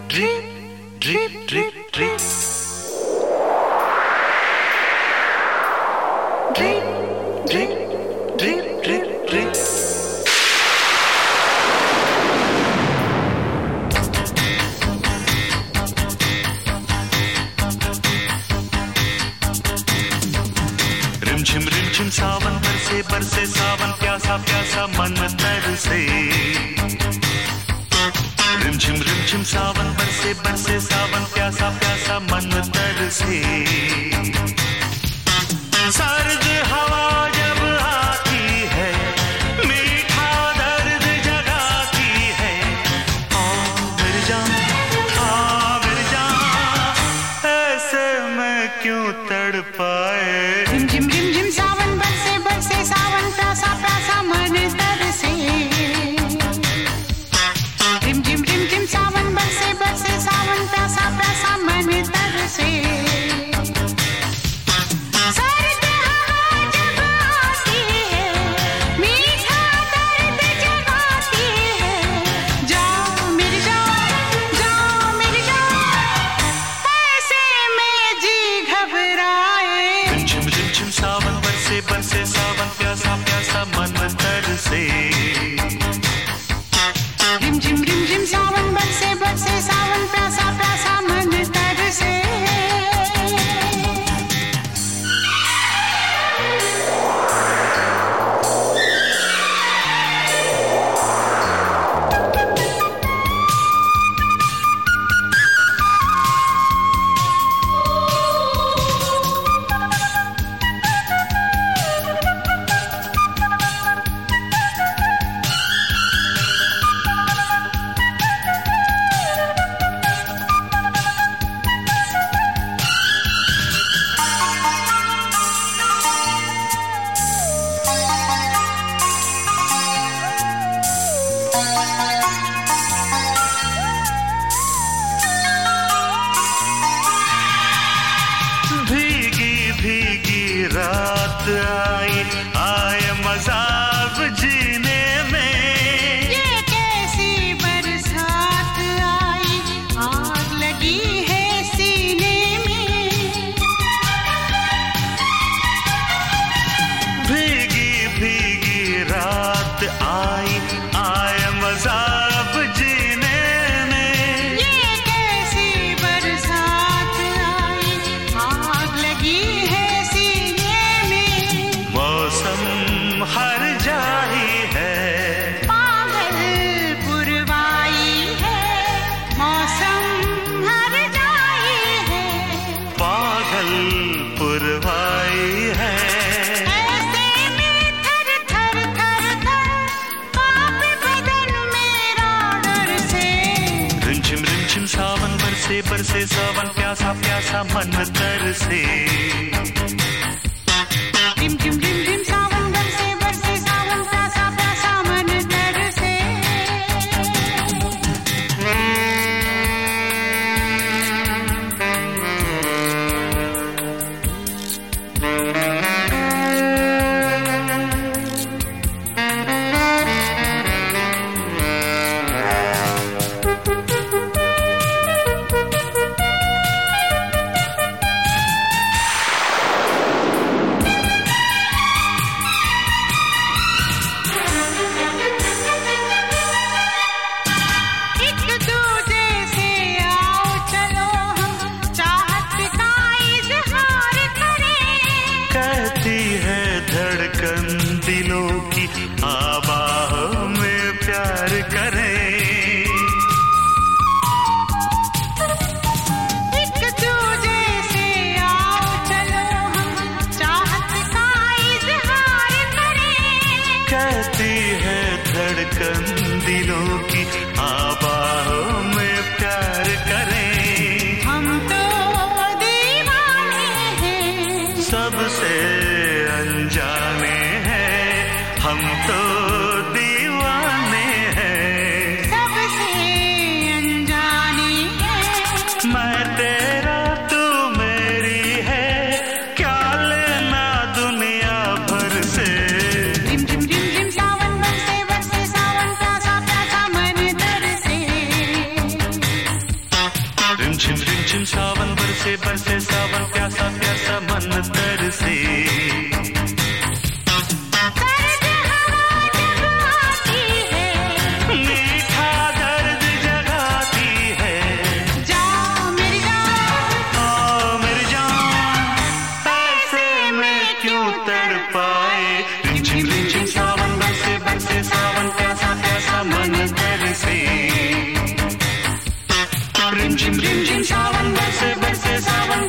Drip drip drip drip drip drip drip drip drip रिमझिम सावन बरसे बरसे सावन प्यासा प्यासा मन तरसे। रिमझिम सावन बरसे बरसे सावन प्यासा प्यासा मन तरसे। सर्द हवा जब आती है मीठा दर्द जगाती है। मेरी जान मेरी जान ऐसे मैं क्यों तड़पाए। रिमझिम सावन बरसे बरसे सावन प्यासा प्यासा मन तरसे। रिमझिम सावन बरसे बरसे सावन प्यासा प्यासा मन तरसे। सर्द हवा जब आती है मीठा दर्द जगाती है। जाओ मेरी जान ऐसे में जी घबराए। रिमझिम सावन बरसे बरसे सावन प्यासा प्यासा मन तरसे। रिमझिम सावन बरसे बरसे सावन प्यासा प्यासा मन तरसे। भीगी रात आई आए मजा अब जीने में। ये कैसी बरसात आई आग लगी है सीने में। भीगी रात आई आए मजा अब जीने में। ये कैसी बरसात आई आग लगी है सीने में। मौसम हर जाही है पागल पुरवाई है। मौसम हर जाई है पागल पुरवाई है। ऐसे में थर थर थर थर कांपे बदन मेरा डर से। रिमझिम सावन बरसे बरसे सावन प्यासा प्यासा मन तरसे। रिमझिम सावन बरसे बरसे सावन प्यासा प्यासा मन तरसे। रिमझिम सावन बरसे बरसे सावन प्यासा प्यासा मन तरसे मीठा दर्द जगाती है जाओ मेरी जान ऐसे में क्यों तड़पाए रिमझिम सावन बरसे बरसे सावन प्यासा प्यासा मन तरसे रिमझिम सावन बरसे बरसे सावन